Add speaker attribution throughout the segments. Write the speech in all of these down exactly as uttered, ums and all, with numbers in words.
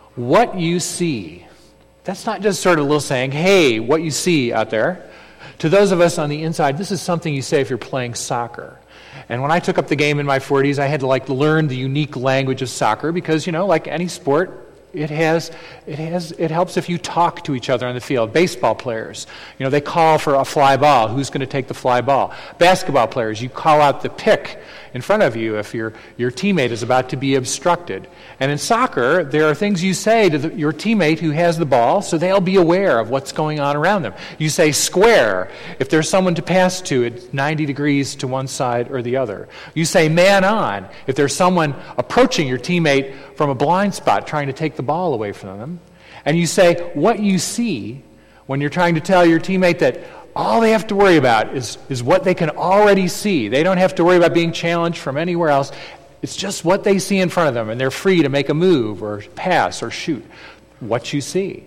Speaker 1: what you see. That's not just sort of a little saying, hey, what you see out there. To those of us on the inside, this is something you say if you're playing soccer. And when I took up the game in my forties, I had to like learn the unique language of soccer because, you know, like any sport, it has, it has, it helps if you talk to each other on the field. Baseball players, you know, they call for a fly ball. Who's going to take the fly ball? Basketball players, you call out the pick in front of you if your your teammate is about to be obstructed. And in soccer, there are things you say to the, your teammate who has the ball, so they'll be aware of what's going on around them. You say square if there's someone to pass to at ninety degrees to one side or the other. You say man on if there's someone approaching your teammate from a blind spot trying to take the ball away from them. And you say what you see when you're trying to tell your teammate that all they have to worry about is, is what they can already see. They don't have to worry about being challenged from anywhere else. It's just what they see in front of them, and they're free to make a move or pass or shoot. What you see.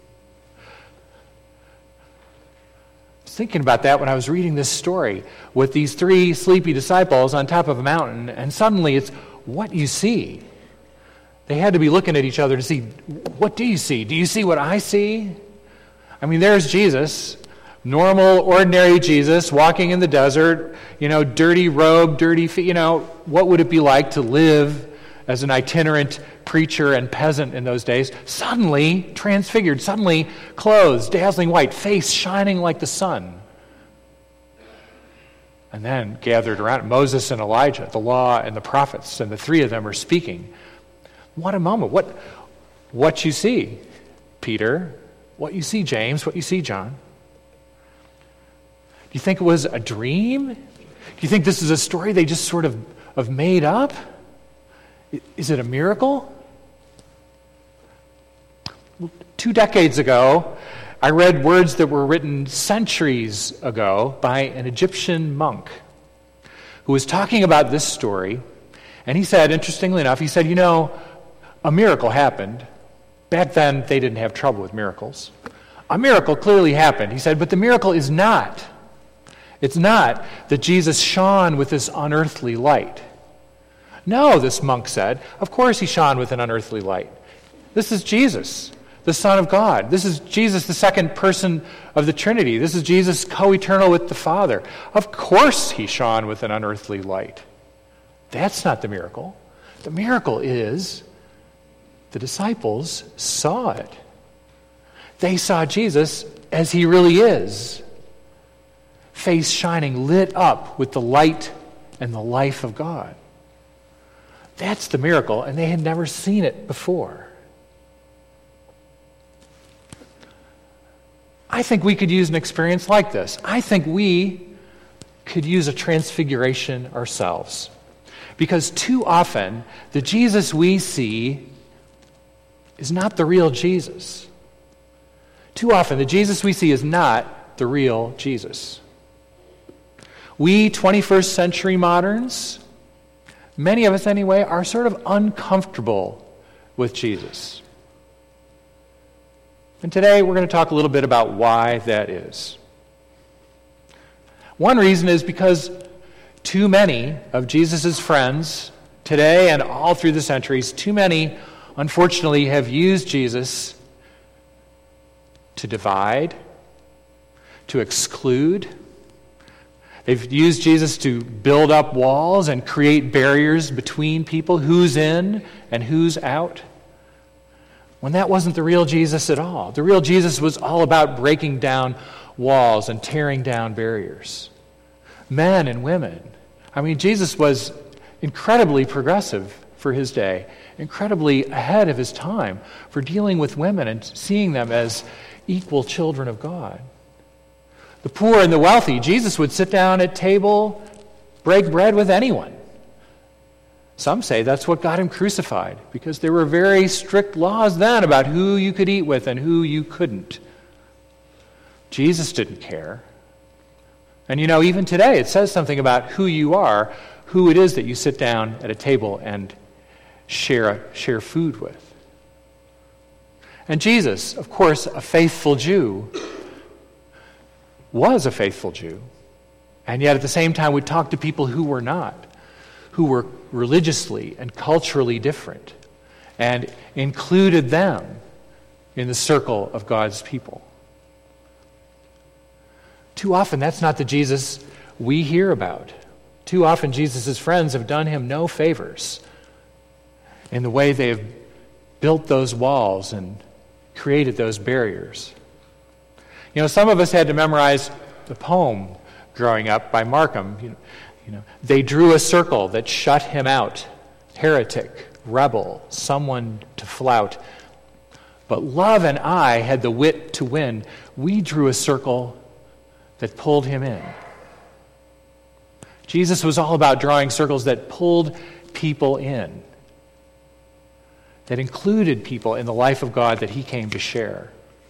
Speaker 1: I was thinking about that when I was reading this story with these three sleepy disciples on top of a mountain, and suddenly it's what you see. They had to be looking at each other to see, what do you see? Do you see what I see? I mean, there's Jesus, normal, ordinary Jesus, walking in the desert, you know, dirty robe, dirty feet. You know, what would it be like to live as an itinerant preacher and peasant in those days? Suddenly transfigured, suddenly clothes, dazzling white, face shining like the sun. And then gathered around Moses and Elijah, the law and the prophets, and the three of them are speaking. What a moment. What, what you see, Peter, what you see, James, what you see, John. Do you think it was a dream? Do you think this is a story they just sort of, of made up? Is it a miracle? Two decades ago, I read words that were written centuries ago by an Egyptian monk who was talking about this story. And he said, interestingly enough, he said, you know, a miracle happened. Back then, they didn't have trouble with miracles. A miracle clearly happened. He said, but the miracle is not. It's not that Jesus shone with this unearthly light. No, this monk said, of course he shone with an unearthly light. This is Jesus, the Son of God. This is Jesus, the second person of the Trinity. This is Jesus co-eternal with the Father. Of course he shone with an unearthly light. That's not the miracle. The miracle is the disciples saw it. They saw Jesus as he really is. Face shining, lit up with the light and the life of God. That's the miracle, and they had never seen it before. I think we could use an experience like this. I think we could use a transfiguration ourselves. Because too often, the Jesus we see is not the real Jesus. Too often, the Jesus we see is not the real Jesus. We twenty-first century moderns, many of us anyway, are sort of uncomfortable with Jesus. And today we're going to talk a little bit about why that is. One reason is because too many of Jesus' friends today and all through the centuries, too many, unfortunately, have used Jesus to divide, to exclude. They've used Jesus to build up walls and create barriers between people, who's in and who's out, when that wasn't the real Jesus at all. The real Jesus was all about breaking down walls and tearing down barriers. Men and women. I mean, Jesus was incredibly progressive for his day, incredibly ahead of his time for dealing with women and seeing them as equal children of God. The poor and the wealthy, Jesus would sit down at table, break bread with anyone. Some say that's what got him crucified, because there were very strict laws then about who you could eat with and who you couldn't. Jesus didn't care. And you know, even today, it says something about who you are, who it is that you sit down at a table and share, share food with. And Jesus, of course, a faithful Jew, was a faithful Jew, and yet at the same time would talk to people who were not, who were religiously and culturally different. and included them in the circle of God's people. Too often, that's not the Jesus we hear about. Too often, Jesus' friends have done him no favors in the way they've built those walls and created those barriers. You know, some of us had to memorize the poem growing up by Markham. You know, you know, they drew a circle that shut him out, heretic, rebel, someone to flout. But love and I had the wit to win. We drew a circle that pulled him in. Jesus was all about drawing circles that pulled people in, that included people in the life of God that he came to share.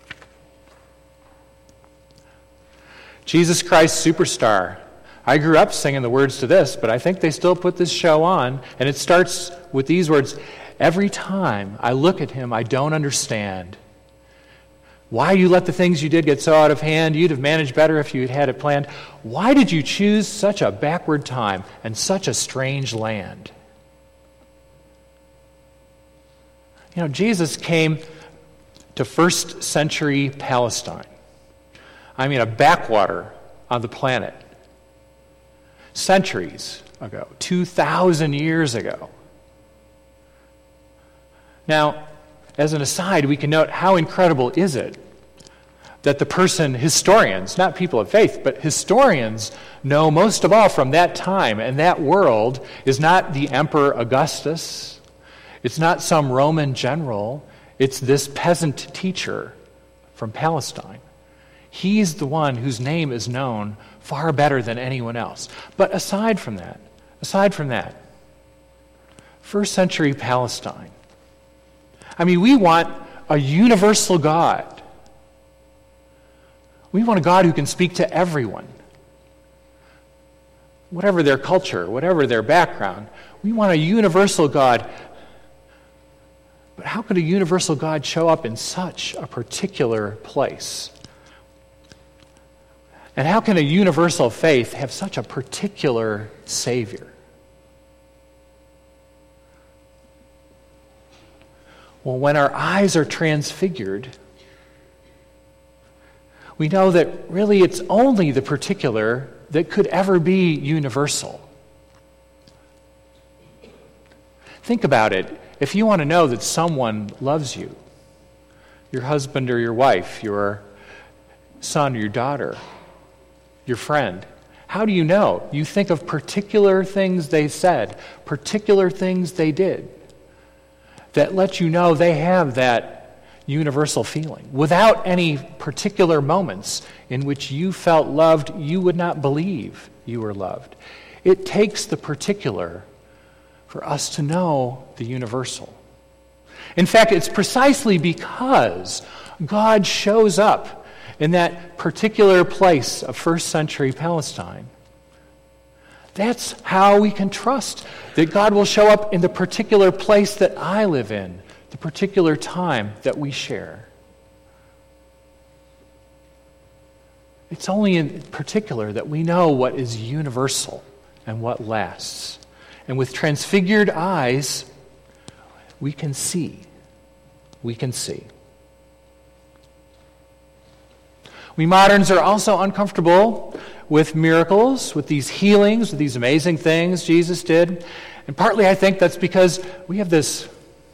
Speaker 1: Jesus Christ Superstar. I grew up singing the words to this, but I think they still put this show on, and it starts with these words: every time I look at him, I don't understand why you let the things you did get so out of hand. You'd have managed better if you had had it planned. Why did you choose such a backward time and such a strange land? You know, Jesus came to first century Palestine. I mean, a backwater on the planet. Centuries ago, two thousand years ago. Now, as an aside, we can note how incredible is it that the person, historians, not people of faith, but historians know most of all from that time and that world is not the Emperor Augustus, it's not some Roman general, it's this peasant teacher from Palestine. He's the one whose name is known far better than anyone else. But aside from that, aside from that, first century Palestine, I mean, we want a universal God. We want a God who can speak to everyone. Whatever their culture, whatever their background, we want a universal God. But how could a universal God show up in such a particular place? And how can a universal faith have such a particular Savior? Well, when our eyes are transfigured, we know that really it's only the particular that could ever be universal. Think about it. If you want to know that someone loves you, your husband or your wife, your son or your daughter, your friend, how do you know? You think of particular things they said, particular things they did, that let you know they have that universal feeling. Without any particular moments in which you felt loved, you would not believe you were loved. It takes the particular for us to know the universal. In fact, it's precisely because God shows up in that particular place of first century Palestine. That's how we can trust that God will show up in the particular place that I live in, the particular time that we share. It's only in particular that we know what is universal and what lasts. And with transfigured eyes, we can see. We can see. We moderns are also uncomfortable with miracles, with these healings, with these amazing things Jesus did. And partly I think that's because we have this,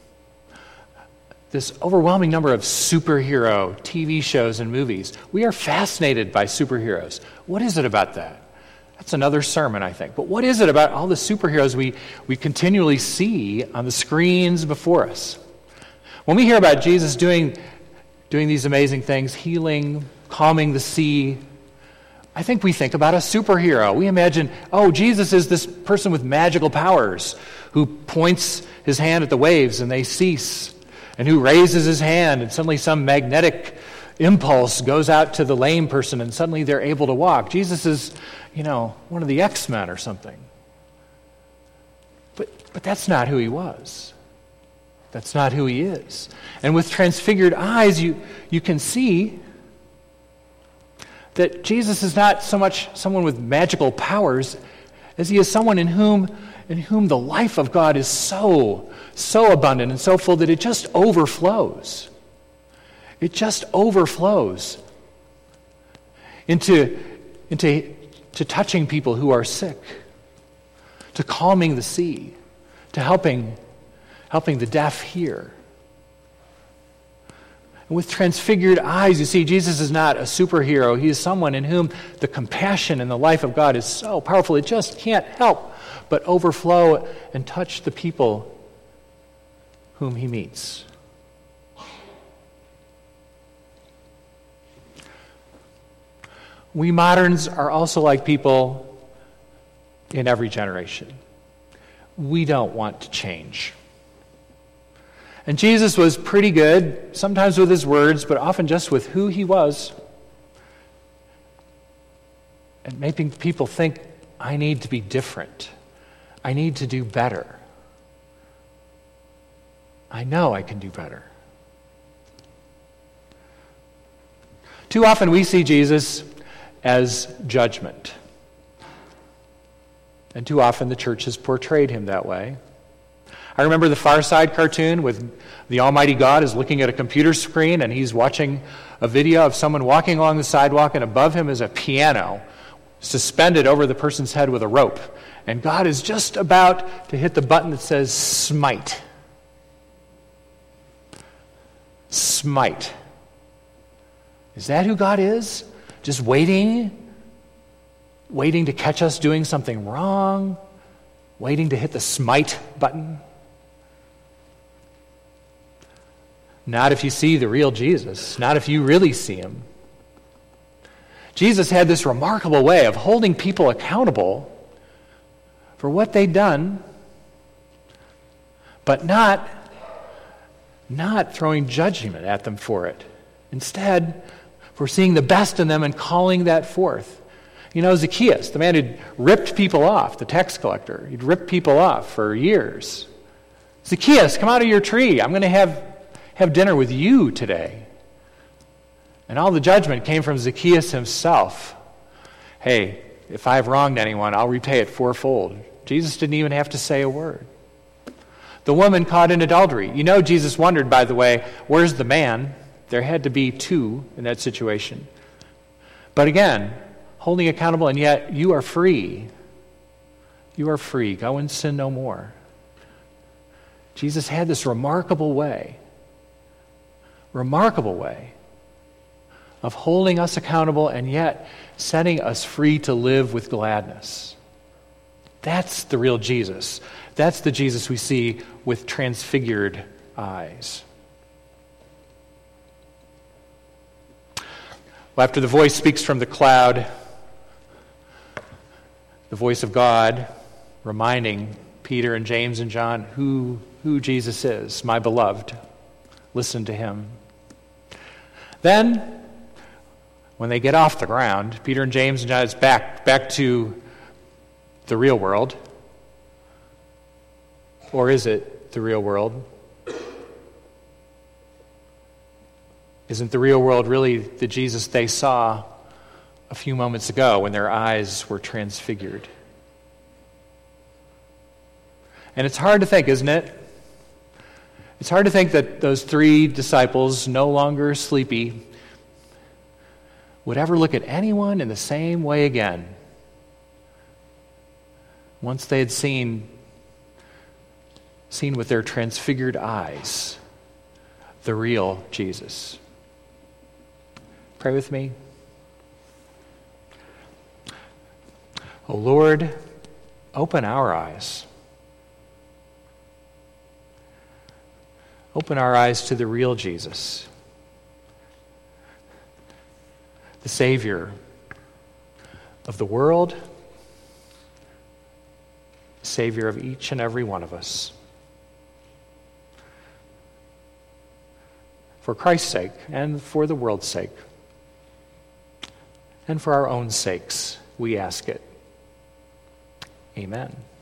Speaker 1: this overwhelming number of superhero T V shows and movies. We are fascinated by superheroes. What is it about that? That's another sermon, I think. But what is it about all the superheroes we, we continually see on the screens before us? When we hear about Jesus doing, doing these amazing things, healing, calming the sea, I think we think about a superhero. We imagine, oh, Jesus is this person with magical powers who points his hand at the waves and they cease, and who raises his hand and suddenly some magnetic impulse goes out to the lame person and suddenly they're able to walk. Jesus is, you know, one of the X-Men or something. But, but that's not who he was. That's not who he is. And with transfigured eyes, you, you can see that Jesus is not so much someone with magical powers as he is someone in whom in whom the life of God is so, so abundant and so full that it just overflows. It just overflows into, into to touching people who are sick, to calming the sea, to helping, helping the deaf hear. And with transfigured eyes, you see, Jesus is not a superhero. He is someone in whom the compassion and the life of God is so powerful, it just can't help but overflow and touch the people whom he meets. We moderns are also like people in every generation. We don't want to change. And Jesus was pretty good, sometimes with his words, but often just with who he was. And making people think, I need to be different. I need to do better. I know I can do better. Too often we see Jesus as judgment. And too often the church has portrayed him that way. I remember the Far Side cartoon with the Almighty God is looking at a computer screen and he's watching a video of someone walking along the sidewalk, and above him is a piano suspended over the person's head with a rope. And God is just about to hit the button that says smite. Smite. Is that who God is? Just waiting? Waiting to catch us doing something wrong? Waiting to hit the smite button? Not if you see the real Jesus. Not if you really see him. Jesus had this remarkable way of holding people accountable for what they'd done, but not, not throwing judgment at them for it. Instead, for seeing the best in them and calling that forth. You know, Zacchaeus, the man who'd ripped people off, the tax collector, he'd ripped people off for years. Zacchaeus, come out of your tree. I'm going to have, have dinner with you today. And all the judgment came from Zacchaeus himself. Hey, if I've wronged anyone, I'll repay it fourfold. Jesus didn't even have to say a word. The woman caught in adultery. You know, Jesus wondered, by the way, where's the man? There had to be two in that situation. But again, holding accountable, and yet you are free. You are free. Go and sin no more. Jesus had this remarkable way, remarkable way of holding us accountable and yet setting us free to live with gladness. That's the real Jesus. That's the Jesus we see with transfigured eyes. Well, after the voice speaks from the cloud, the voice of God reminding Peter and James and John who, who Jesus is, my beloved. Listen to him. Then, when they get off the ground, Peter and James and John, it's back, back to the real world. Or is it the real world? Isn't the real world really the Jesus they saw a few moments ago when their eyes were transfigured? And it's hard to think, isn't it? It's hard to think that those three disciples, no longer sleepy, would ever look at anyone in the same way again once they had seen, seen with their transfigured eyes the real Jesus. Pray with me. Oh Lord, open our eyes. Open our eyes to the real Jesus, the Savior of the world, the Savior of each and every one of us. For Christ's sake and for the world's sake and for our own sakes, we ask it. Amen.